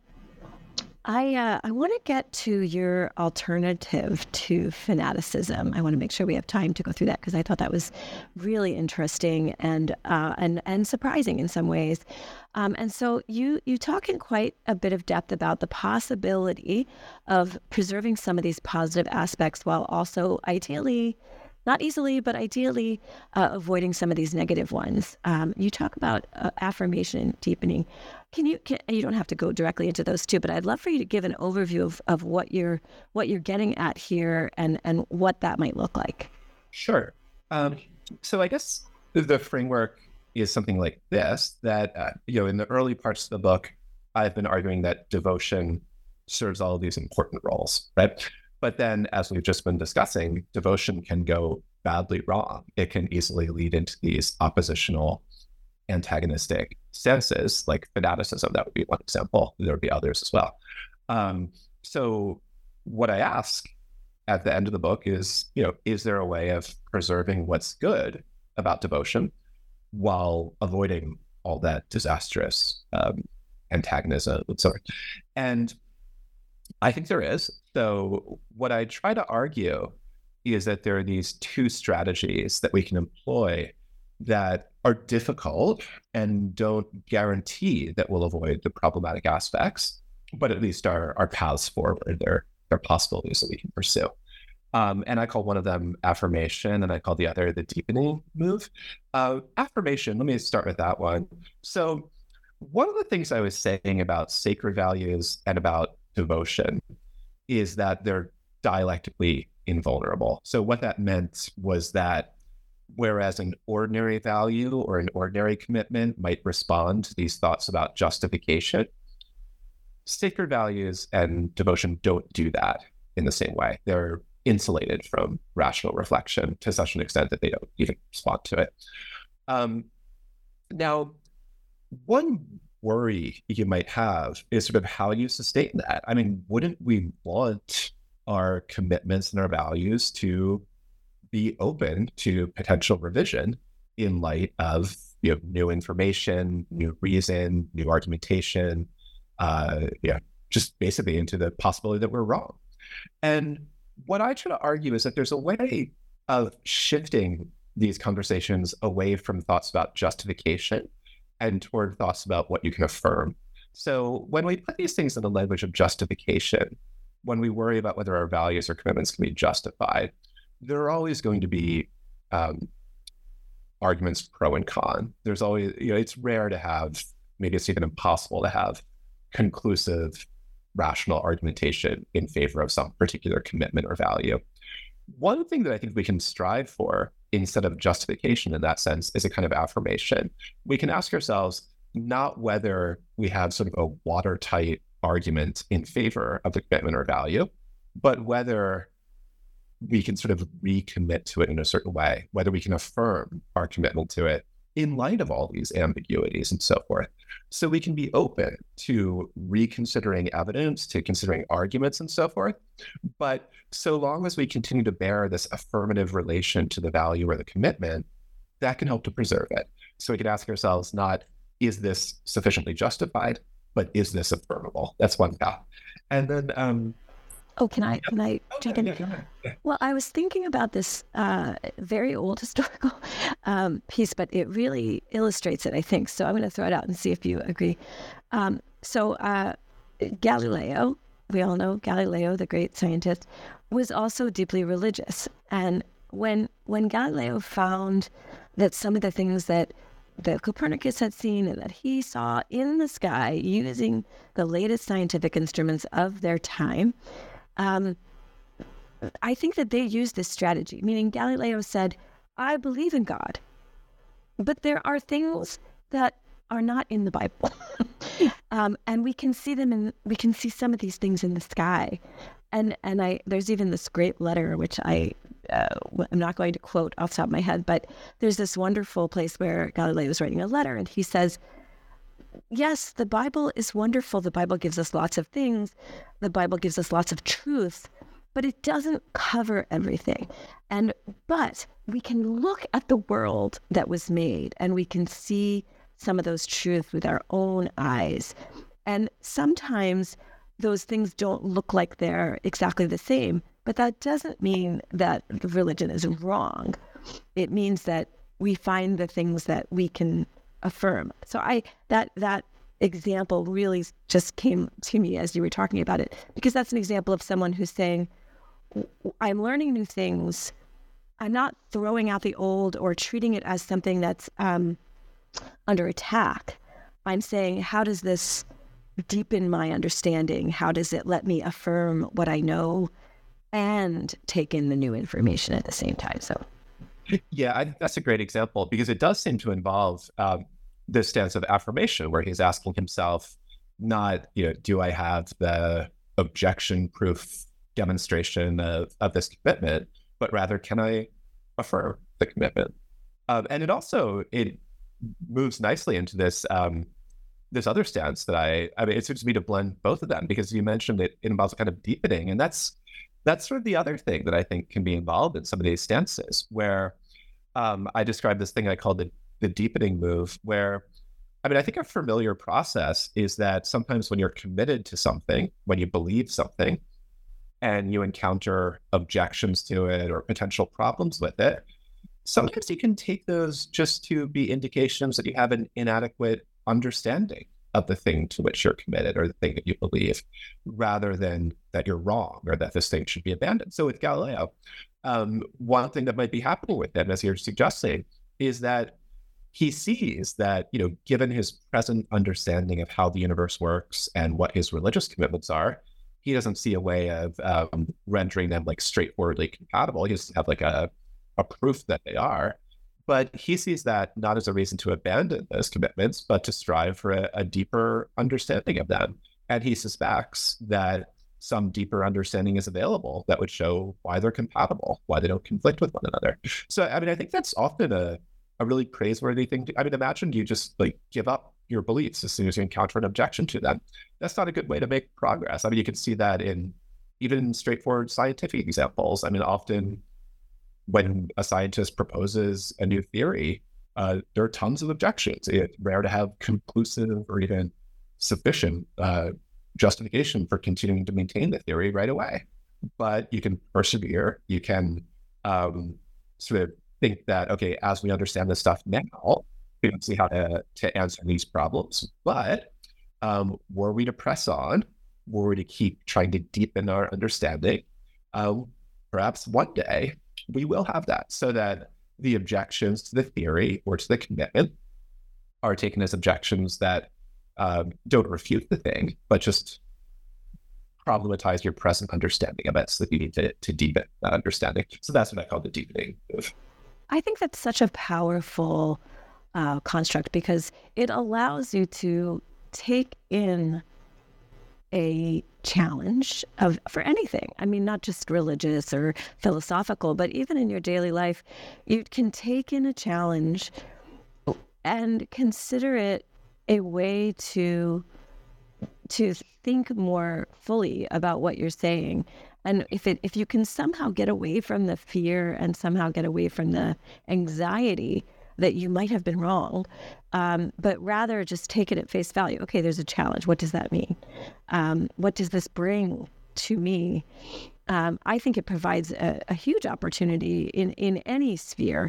I uh, I want to get to your alternative to fanaticism. I want to make sure we have time to go through that because I thought that was really interesting and uh, and and surprising in some ways. Um, and so you you talk in quite a bit of depth about the possibility of preserving some of these positive aspects while also ideally, not easily, but ideally uh, avoiding some of these negative ones. Um, you talk about uh, affirmation deepening. Can you, can, you don't have to go directly into those two, but I'd love for you to give an overview of, of what you're what you're getting at here and, and what that might look like. Sure. Um, so I guess the framework is something like this, that, uh, you know, in the early parts of the book, I've been arguing that devotion serves all of these important roles, right? But then, as we've just been discussing, devotion can go badly wrong. It can easily lead into these oppositional, antagonistic stances, like fanaticism. That would be one example. There would be others as well. Um, so what I ask at the end of the book is, you know, is there a way of preserving what's good about devotion while avoiding all that disastrous um, antagonism and so on? And I think there is. So what I try to argue is that there are these two strategies that we can employ that are difficult and don't guarantee that we'll avoid the problematic aspects, but at least are, are paths forward. They're, they're possibilities that we can pursue. Um, and I call one of them affirmation, and I call the other the deepening move. Uh, affirmation, let me start with that one. So One of the things I was saying about sacred values and about devotion is that they're dialectically invulnerable. So what that meant was that whereas an ordinary value or an ordinary commitment might respond to these thoughts about justification, sacred values and devotion don't do that in the same way. They're insulated from rational reflection to such an extent that they don't even respond to it. Um, now, one worry you might have is sort of how you sustain that. I mean, wouldn't we want our commitments and our values to be open to potential revision in light of, you know, new information, new reason, new argumentation, uh, yeah, just basically into the possibility that we're wrong? And what I try to argue is that there's a way of shifting these conversations away from thoughts about justification and toward thoughts about what you can affirm. So when we put these things in the language of justification, when we worry about whether our values or commitments can be justified, there are always going to be um, arguments pro and con. There's always, you know, it's rare to have, maybe it's even impossible to have conclusive rational argumentation in favor of some particular commitment or value. One thing that I think we can strive for instead of justification in that sense is a kind of affirmation. We can ask ourselves not whether we have sort of a watertight argument in favor of the commitment or value, but whether we can sort of recommit to it in a certain way, whether we can affirm our commitment to it in light of all these ambiguities and so forth. So we can be open to reconsidering evidence, to considering arguments and so forth. But so long as we continue to bear this affirmative relation to the value or the commitment, that can help to preserve it. So we can ask ourselves not, is this sufficiently justified, but is this affirmable? That's one path. And then, um, Oh, can I can I jump in? yeah, yeah, yeah. Well, I was thinking about this uh, very old historical um, piece, but it really illustrates it, I think. So I'm going to throw it out and see if you agree. Um, so uh, Galileo, we all know Galileo, the great scientist, was also deeply religious. And when when Galileo found that some of the things that that Copernicus had seen and that he saw in the sky using the latest scientific instruments of their time, Um, I think that they used this strategy, meaning Galileo said, I believe in God, but there are things that are not in the Bible. um, and we can see them in, we can see some of these things in the sky. And, and I, there's even this great letter, which I, uh, I'm not going to quote off the top of my head, but there's this wonderful place where Galileo is writing a letter and he says, yes, the Bible is wonderful. The Bible gives us lots of things. The Bible gives us lots of truth, but it doesn't cover everything. And but we can look at the world that was made and we can see some of those truths with our own eyes. And sometimes those things don't look like they're exactly the same, but that doesn't mean that the religion is wrong. It means that we find the things that we can affirm. So I that that example really just came to me as you were talking about it, because that's an example of someone who's saying, I'm learning new things. I'm not throwing out the old or treating it as something that's um, under attack. I'm saying, how does this deepen my understanding? How does it let me affirm what I know and take in the new information at the same time? So Yeah, I, that's a great example because it does seem to involve um, this stance of affirmation where he's asking himself, not, you know, do I have the objection-proof demonstration of, of this commitment, but rather, can I affirm the commitment? Um, and it also, it moves nicely into this um, this other stance that I, I mean, it seems to me to blend both of them because you mentioned it, it involves a kind of deepening. And that's That's sort of the other thing that I think can be involved in some of these stances where um, I describe this thing I call the, the deepening move where, I mean, I think a familiar process is that sometimes when you're committed to something, when you believe something and you encounter objections to it or potential problems with it, sometimes you can take those just to be indications that you have an inadequate understanding of the thing to which you're committed or the thing that you believe, rather than that you're wrong or that this thing should be abandoned. So with Galileo, um, one thing that might be happening with him, as you're suggesting, is that he sees that, you know, given his present understanding of how the universe works and what his religious commitments are, he doesn't see a way of um, rendering them like straightforwardly compatible. He doesn't have like a, a proof that they are. But he sees that not as a reason to abandon those commitments, but to strive for a, a deeper understanding of them. And he suspects that some deeper understanding is available that would show why they're compatible, why they don't conflict with one another. So, I mean, I think that's often a, a really praiseworthy thing. To, I mean, imagine you just like give up your beliefs as soon as you encounter an objection to them. That's not a good way to make progress. I mean, you can see that in even straightforward scientific examples. I mean, often when a scientist proposes a new theory, uh, there are tons of objections. It's rare to have conclusive or even sufficient uh, justification for continuing to maintain the theory right away. But you can persevere. You can um, sort of think that, okay, as we understand this stuff now, we don't see how to, to answer these problems. But um, were we to press on, were we to keep trying to deepen our understanding, um, perhaps one day we will have that, so that the objections to the theory or to the commitment are taken as objections that um, don't refute the thing, but just problematize your present understanding of it, so that you need to, to deepen that understanding. So that's what I call the deepening move. I think that's such a powerful uh, construct, because it allows you to take in a challenge of for anything. I mean, not just religious or philosophical, but even in your daily life, you can take in a challenge and consider it a way to to think more fully about what you're saying. And if it if you can somehow get away from the fear and somehow get away from the anxiety that you might have been wrong, um, but rather just take it at face value. Okay, there's a challenge. What does that mean? Um, what does this bring to me? Um, I think it provides a, a huge opportunity in, in any sphere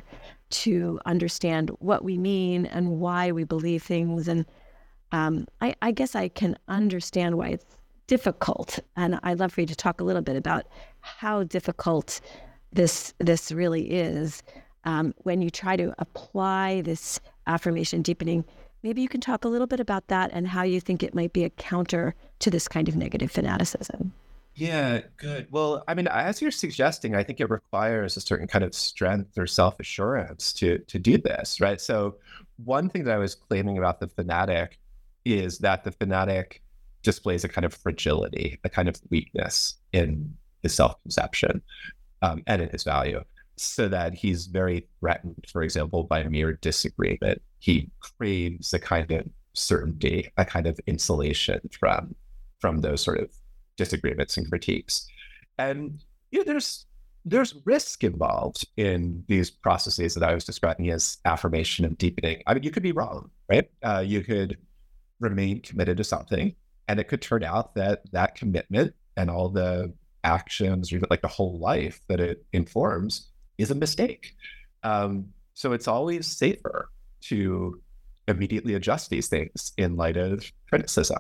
to understand what we mean and why we believe things. And um, I, I guess I can understand why it's difficult. And I'd love for you to talk a little bit about how difficult this this really is. Um, when you try to apply this affirmation deepening, maybe you can talk a little bit about that and how you think it might be a counter to this kind of negative fanaticism. Yeah, good. Well, I mean, as you're suggesting, I think it requires a certain kind of strength or self-assurance to to do this, right? So one thing that I was claiming about the fanatic is that the fanatic displays a kind of fragility, a kind of weakness in his self-conception um, and in his value. So that he's very threatened, for example, by mere disagreement. He craves a kind of certainty, a kind of insulation from from those sort of disagreements and critiques. And you know, there's there's risk involved in these processes that I was describing as affirmation and deepening. I mean, you could be wrong, right? Uh, you could remain committed to something, and it could turn out that that commitment and all the actions, or even like the whole life that it informs, is a mistake. Um, so it's always safer to immediately adjust these things in light of criticism.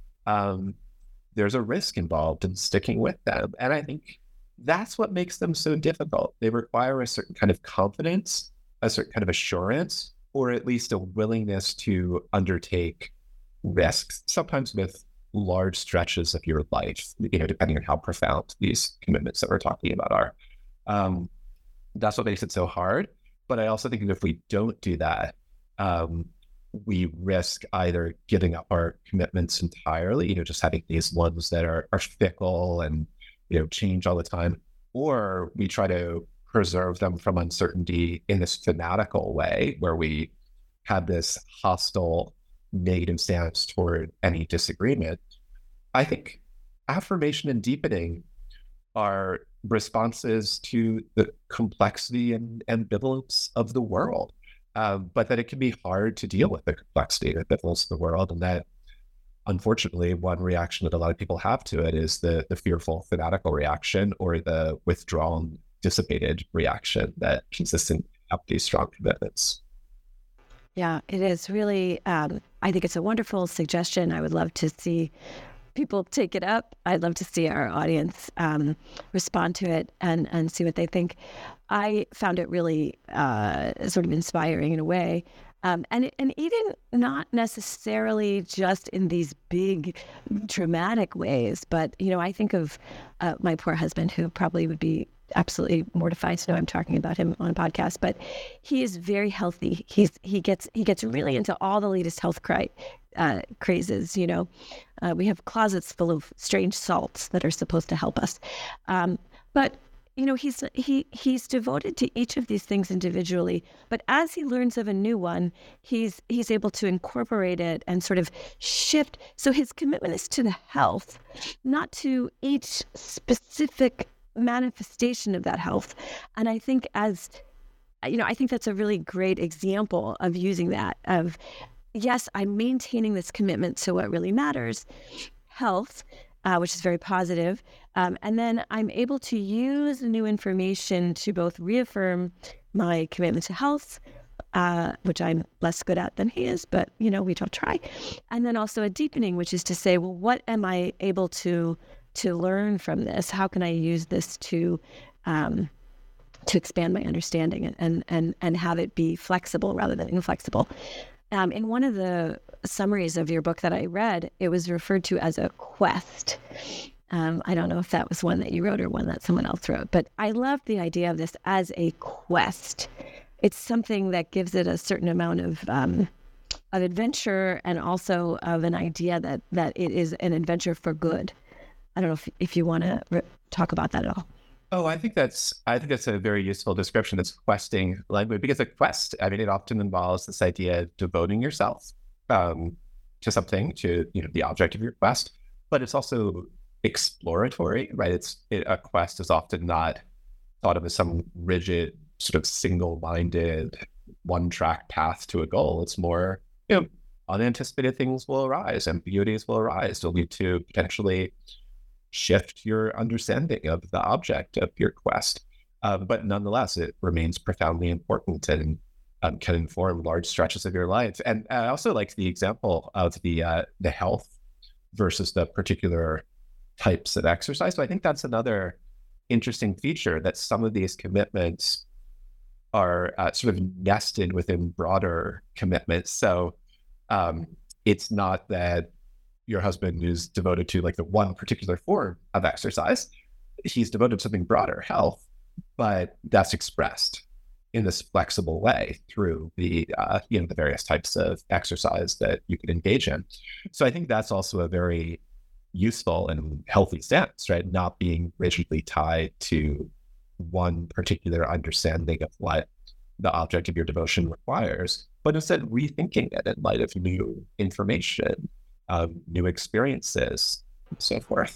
Um, there's a risk involved in sticking with them. And I think that's what makes them so difficult. They require a certain kind of confidence, a certain kind of assurance, or at least a willingness to undertake risks, sometimes with large stretches of your life, you know, depending on how profound these commitments that we're talking about are. Um, That's what makes it so hard. But I also think that if we don't do that, um, we risk either giving up our commitments entirely, you know, just having these ones that are, are fickle and, you know, change all the time, or we try to preserve them from uncertainty in this fanatical way where we have this hostile, negative stance toward any disagreement. I think affirmation and deepening are responses to the complexity and ambivalence of the world, um, but that it can be hard to deal with the complexity and ambivalence of the world, and that unfortunately one reaction that a lot of people have to it is the the fearful fanatical reaction, or the withdrawn dissipated reaction that consistently have these strong commitments. Yeah, it is really, um, I think it's a wonderful suggestion. I would love to see people take it up. I'd love to see our audience um, respond to it and, and see what they think. I found it really uh, sort of inspiring in a way. Um, and and even not necessarily just in these big, dramatic ways, but you know, I think of uh, my poor husband, who probably would be absolutely mortified to know I'm talking about him on a podcast, but he is very healthy. He's he gets he gets really into all the latest health cri- uh, crazes. You know, uh, we have closets full of strange salts that are supposed to help us, um, but. You know, he's he he's devoted to each of these things individually, but as he learns of a new one, he's he's able to incorporate it and sort of shift. So his commitment is to the health, not to each specific manifestation of that health. And I think as you know, I think that's a really great example of using that of, yes, I'm maintaining this commitment to what really matters, health, uh, which is very positive. Um, and then I'm able to use the new information to both reaffirm my commitment to health, uh, which I'm less good at than he is, but, you know, we don't try. And then also a deepening, which is to say, well, what am I able to to learn from this? How can I use this to um, to expand my understanding and, and, and, and have it be flexible rather than inflexible? Um, in one of the summaries of your book that I read, it was referred to as a quest. Um, I don't know if that was one that you wrote or one that someone else wrote, but I love the idea of this as a quest. It's something that gives it a certain amount of um, of adventure and also of an idea that that it is an adventure for good. I don't know if if you want to re- talk about that at all. Oh, I think that's I think that's a very useful description. It's questing language because a quest, I mean, it often involves this idea of devoting yourself um, to something, to you know the object of your quest, but it's also exploratory, right? It's it, a quest is often not thought of as some rigid, sort of single-minded, one-track path to a goal. It's more, you know, unanticipated things will arise, ambiguities will arise. They'll lead to potentially shift your understanding of the object of your quest. Uh, but nonetheless, it remains profoundly important and um, can inform large stretches of your life. And I also like the example of the uh, the health versus the particular types of exercise. So I think that's another interesting feature, that some of these commitments are uh, sort of nested within broader commitments. So um, it's not that your husband is devoted to like the one particular form of exercise. He's devoted to something broader, health, but that's expressed in this flexible way through the uh, you know the various types of exercise that you could engage in. So I think that's also a very useful and healthy stance, right? Not being rigidly tied to one particular understanding of what the object of your devotion requires, but instead rethinking it in light of new information, um, new experiences, and so forth.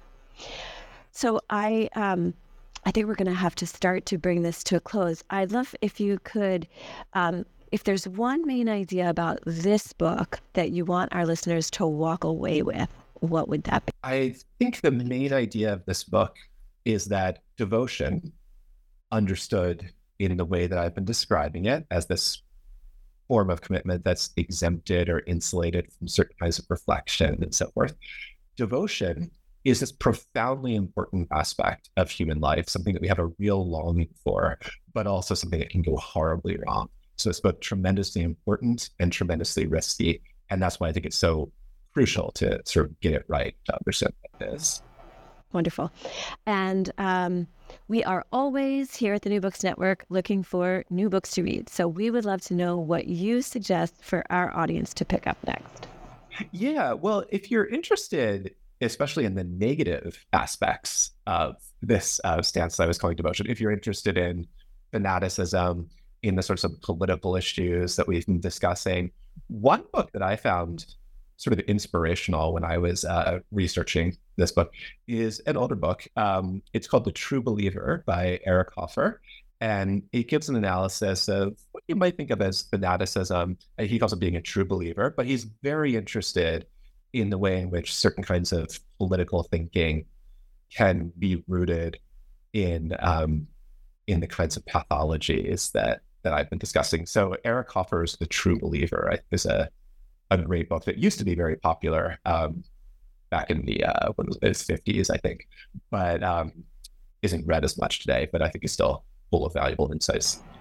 So I, um, I think we're going to have to start to bring this to a close. I'd love if you could, um, if there's one main idea about this book that you want our listeners to walk away with, what would that be? I think the main idea of this book is that devotion, understood in the way that I've been describing it, as this form of commitment that's exempted or insulated from certain kinds of reflection and so forth, devotion is this profoundly important aspect of human life, something that we have a real longing for, but also something that can go horribly wrong. So it's both tremendously important and tremendously risky. And that's why I think it's so crucial to sort of get it right, to understand what it is. Wonderful. And um, we are always here at the New Books Network looking for new books to read. So we would love to know what you suggest for our audience to pick up next. Yeah, well, if you're interested, especially in the negative aspects of this uh, stance that I was calling devotion, if you're interested in fanaticism, in the sorts of political issues that we've been discussing, one book that I found sort of inspirational when I was uh, researching this book is an older book. Um, it's called The True Believer by Eric Hoffer. And it gives an analysis of what you might think of as fanaticism. He calls it being a true believer, but he's very interested in the way in which certain kinds of political thinking can be rooted in um, in the kinds of pathologies that that I've been discussing. So Eric Hoffer's The True Believer, right, is a a great book that used to be very popular um, back in the uh, what was it, fifties, I think, but um, isn't read as much today. But I think is still full of valuable insights.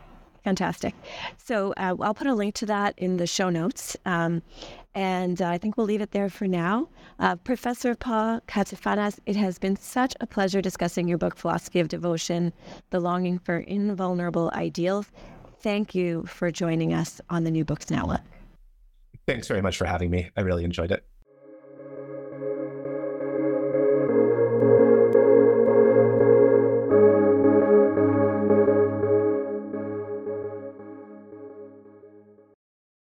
Fantastic. So uh, I'll put a link to that in the show notes. Um, and uh, I think we'll leave it there for now. Uh, Professor Paul Katifanas, it has been such a pleasure discussing your book, Philosophy of Devotion, The Longing for Invulnerable Ideals. Thank you for joining us on the New Books Network. Thanks very much for having me. I really enjoyed it.